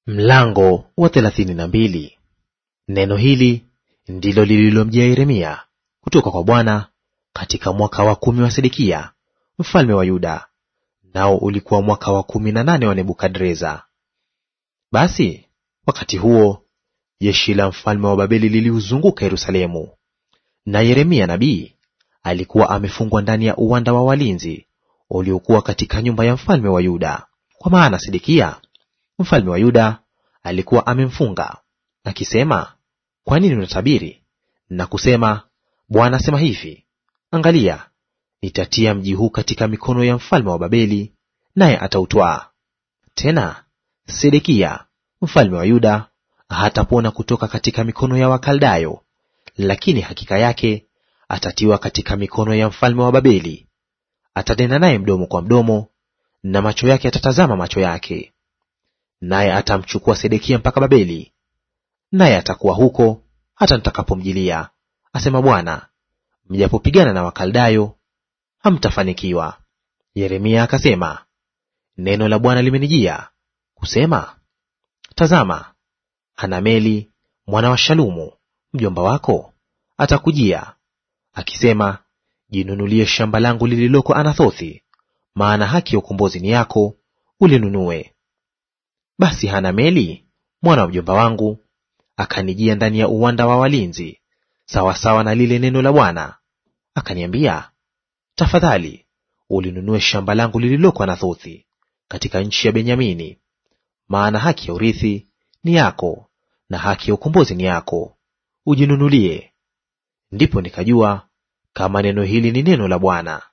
Mlango wa 32. Neno hili ndilo lililomjia Yeremia kutoka kwa Bwana katika mwaka wa 10 wa Sedekia mfalme wa Yuda, nao ulikuwa mwaka wa 18 wa Nebukadreza. Basi wakati huo jeshi la mfalme wa Babeli liliuzunguka Yerusalemu, na Yeremia nabii alikuwa amefungwa ndani ya uwanda wa walinzi uliokuwa katika nyumba ya mfalme wa Yuda, kwa maana Sedekia mfalme wa Yuda alikuwa amemfunga akisema, kwa nini unatabiri na kusema, Bwana asema hivi, angalia, nitatia mji huu katika mikono ya mfalme wa Babeli, naye atautwaa. Tena Sedekia mfalme wa Yuda hatapona kutoka katika mikono ya Wakaldayo, lakini hakika yake atatiwa katika mikono ya mfalme wa Babeli. Atanena naye mdomo kwa mdomo, na macho yake atatazama macho yake. Naye atamchukua Sedekia mpaka Babeli, naye atakuwa huko hata nitakapomjilia, asema Bwana. Mjapopigana na Wakaldayo hamtafanikiwa. Yeremia akasema, neno la Bwana limenijia kusema, tazama, Hanameli mwana wa Shalumu mjomba wako atakujia akisema, jinunulie shamba langu lililoko Anathothi, maana haki ya ukombozi ni yako, ulinunue. Basi Hanameli mwana wa mjomba wangu akanijia ndani ya uwanda wa walinzi sawasawa na lile neno la Bwana, akaniambia, tafadhali ulinunue shamba langu lililoko Anathothi katika nchi ya Benyamini, maana haki ya urithi ni yako na haki ya ukombozi ni yako, ujinunulie. Ndipo nikajua kama neno hili ni neno la Bwana.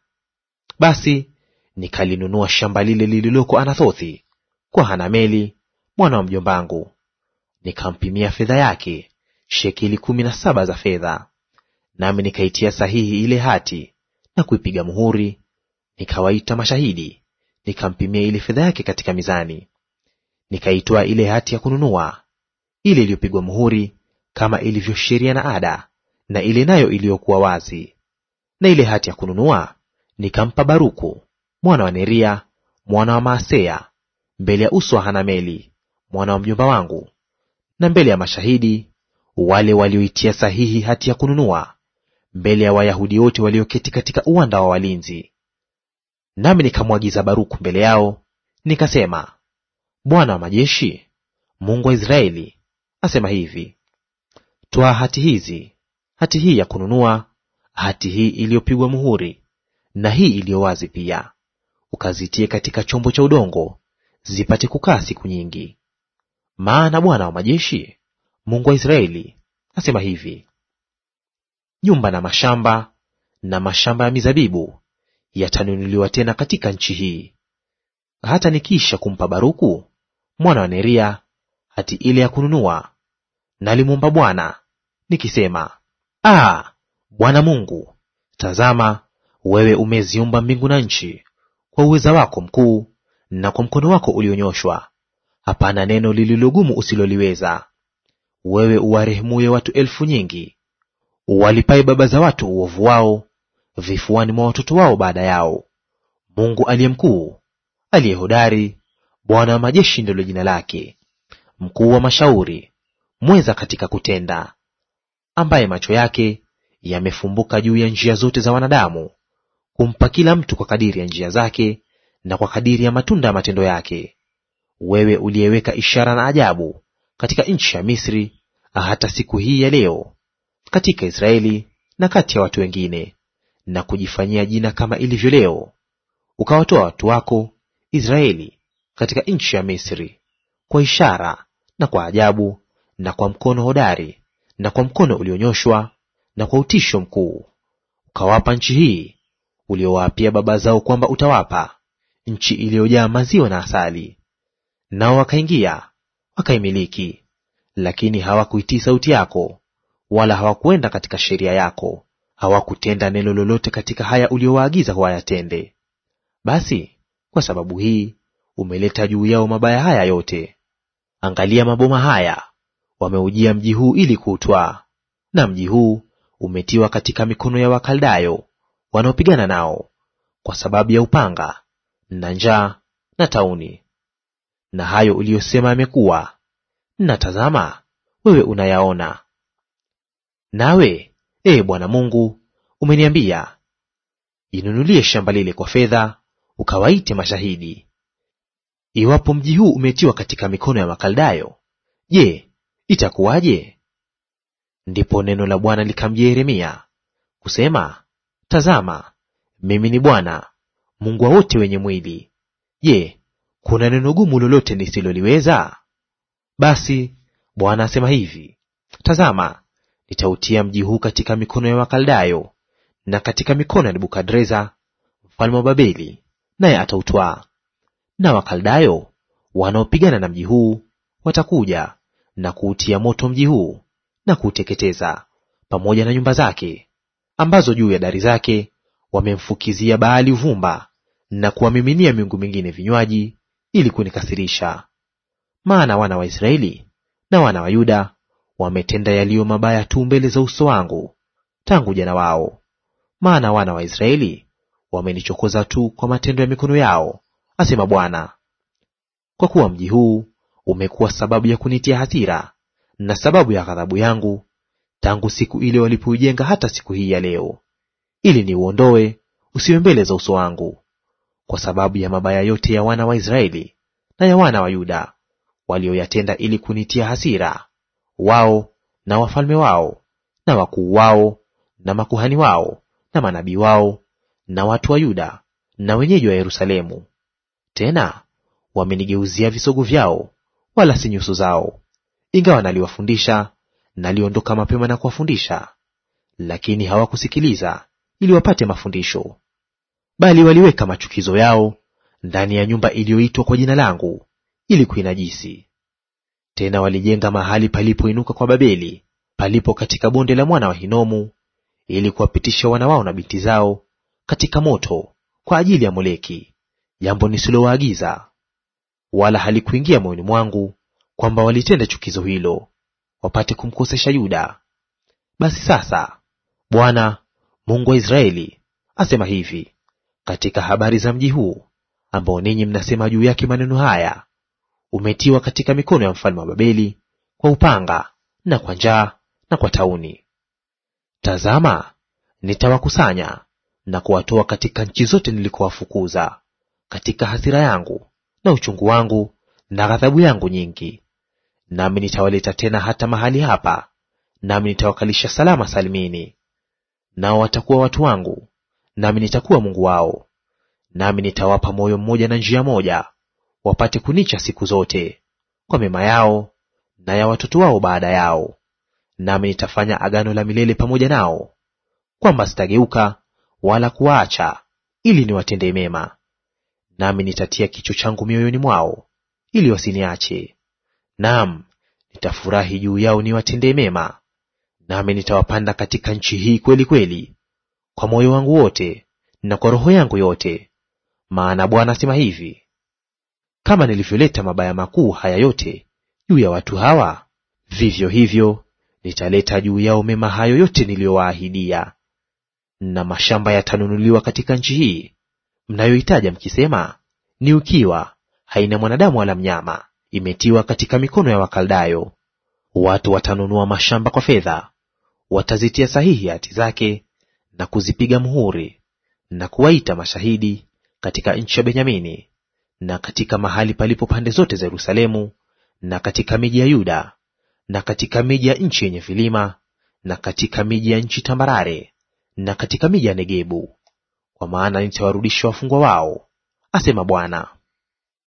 Basi nikalinunua shamba lile lililoko Anathothi kwa Hanameli mwana wa mjombangu, nikampimia fedha yake shekeli 17 za fedha. Nami nikaitia sahihi ile hati na kuipiga muhuri, nikawaita mashahidi, nikampimia ile fedha yake katika mizani. Nikaitoa ile hati ya kununua, ile iliyopigwa muhuri, kama ilivyo sheria na ada, na ile nayo iliyokuwa wazi. Na ile hati ya kununua nikampa Baruku mwana wa Neria mwana wa Maaseya, mbele ya uso wa Hanameli mwana wa mjomba wangu, na mbele ya mashahidi wale walioitia sahihi hati ya kununua, mbele ya Wayahudi wote walioketi katika uwanda wa walinzi. Nami nikamwagiza Baruku mbele yao, nikasema, Bwana wa majeshi, Mungu wa Israeli, asema hivi, twaa hati hizi, hati hii ya kununua, hati hii iliyopigwa muhuri, na hii iliyo wazi pia, ukazitie katika chombo cha udongo, zipate kukaa siku nyingi. Maana Bwana wa majeshi, Mungu wa Israeli, asema hivi, nyumba na mashamba ya mizabibu yatanunuliwa tena katika nchi hii. Hata nikiisha kumpa Baruku mwana wa Neria hati ile ya kununua, nalimwomba Bwana nikisema, Bwana Mungu, tazama, wewe umeziumba mbingu na nchi kwa uweza wako mkuu na kwa mkono wako ulionyoshwa. Hapana neno lililogumu usiloliweza. Wewe uwarehemuye watu elfu nyingi, uwalipaye baba za watu uovu wao vifuani mwa watoto wao baada yao. Mungu aliye mkuu, aliye hodari, Bwana wa majeshi ndilo jina lake, mkuu wa mashauri, mweza katika kutenda, ambaye macho yake yamefumbuka juu ya njia zote za wanadamu, kumpa kila mtu kwa kadiri ya njia zake na kwa kadiri ya matunda ya matendo yake. Wewe uliyeweka ishara na ajabu katika nchi ya Misri, hata siku hii ya leo, katika Israeli na kati ya watu wengine, na kujifanyia jina kama ilivyo leo, ukawatoa watu wako Israeli katika nchi ya Misri, kwa ishara na kwa ajabu na kwa mkono hodari na kwa mkono ulionyoshwa na kwa utisho mkuu, ukawapa nchi hii uliowaapia baba zao kwamba utawapa, nchi iliyojaa maziwa na asali. Nao wakaingia wakaimiliki, lakini hawakuitii sauti yako, wala hawakuenda katika sheria yako, hawakutenda neno lolote katika haya uliowaagiza wayatende. Basi kwa sababu hii umeleta juu yao mabaya haya yote. Angalia, maboma haya wameujia mji huu ili kuutwaa, na mji huu umetiwa katika mikono ya Wakaldayo wanaopigana nao, kwa sababu ya upanga na njaa na tauni. Na hayo uliyosema yamekuwa, na tazama, wewe unayaona. Nawe, Bwana Mungu, umeniambia, jinunulie shamba lile kwa fedha, ukawaite mashahidi. Iwapo mji huu umetiwa katika mikono ya Wakaldayo, je, itakuwaje? Ndipo neno la Bwana likamjia Yeremia kusema, tazama, mimi ni Bwana Mungu wa wote wenye mwili. Je, kuna neno gumu lolote nisiloliweza? Basi Bwana asema hivi, tazama, nitautia mji huu katika mikono ya Wakaldayo na katika mikono ya Nebukadreza mfalme wa Babeli, naye atautwaa. Na Wakaldayo wanaopigana na mji huu watakuja na kuutia moto mji huu na kuuteketeza, pamoja na nyumba zake, ambazo juu ya dari zake wamemfukizia Baali uvumba na kuwamiminia miungu mingine vinywaji, ili kunikasirisha. Maana wana wa Israeli na wana wa Yuda wametenda yaliyo mabaya tu mbele za uso wangu tangu ujana wao. Maana wana wa Israeli wamenichokoza tu kwa matendo ya mikono yao, asema Bwana. Kwa kuwa mji huu umekuwa sababu ya kunitia hasira na sababu ya ghadhabu yangu, tangu siku ile walipoijenga hata siku hii ya leo, ili niuondoe usiwe mbele za uso wangu, kwa sababu ya mabaya yote ya wana wa Israeli na ya wana wa Yuda walioyatenda ili kunitia hasira, wao na wafalme wao na wakuu wao na makuhani wao na manabii wao na watu wa Yuda na wenyeji wa Yerusalemu. Tena wamenigeuzia visogo vyao, wala si nyuso zao. Ingawa naliwafundisha, naliondoka mapema na kuwafundisha, lakini hawakusikiliza ili wapate mafundisho. Bali waliweka machukizo yao ndani ya nyumba iliyoitwa kwa jina langu, ili kuinajisi. Tena walijenga mahali palipoinuka kwa Babeli, palipo katika bonde la mwana wa Hinomu, ili kuwapitisha wana wao na binti zao katika moto kwa ajili ya Moleki, jambo nisilowaagiza. Wala halikuingia moyoni mwangu kwamba walitenda chukizo hilo, wapate kumkosesha Yuda. Basi sasa, Bwana Mungu wa Israeli asema hivi katika habari za mji huu, ambao ninyi mnasema juu yake maneno haya, umetiwa katika mikono ya mfalme wa Babeli kwa upanga na kwa njaa na kwa tauni. Tazama, nitawakusanya na kuwatoa katika nchi zote nilikowafukuza, katika hasira yangu na uchungu wangu na ghadhabu yangu nyingi. Nami nitawaleta tena hata mahali hapa, nami nitawakalisha salama salimini. Nao watakuwa watu wangu, nami nitakuwa Mungu wao. Nami nitawapa moyo mmoja na njia moja, wapate kunicha siku zote, kwa mema yao na ya watoto wao baada yao. Nami nitafanya agano la milele pamoja nao, kwamba sitageuka wala kuwaacha, ili niwatendee mema. Nami nitatia kicho changu mioyoni mwao, ili wasiniache. Naam, nitafurahi juu yao niwatendee mema. Nami nitawapanda katika nchi hii kweli kweli, kwa moyo wangu wote na kwa roho yangu yote. Maana Bwana asema hivi, kama nilivyoleta mabaya makuu haya yote juu ya watu hawa, vivyo hivyo nitaleta juu yao mema hayo yote niliyowaahidia. Na mashamba yatanunuliwa katika nchi hii mnayoitaja mkisema, ni ukiwa, haina mwanadamu wala mnyama, imetiwa katika mikono ya Wakaldayo. Watu watanunua mashamba kwa fedha, watazitia sahihi hati zake na kuzipiga muhuri, na kuwaita mashahidi katika nchi ya Benyamini, na katika mahali palipo pande zote za Yerusalemu, na katika miji ya Yuda, na katika miji ya nchi yenye vilima, na katika miji ya nchi tambarare, na katika miji ya Negebu. Kwa maana nitawarudisha wafungwa wao, asema Bwana.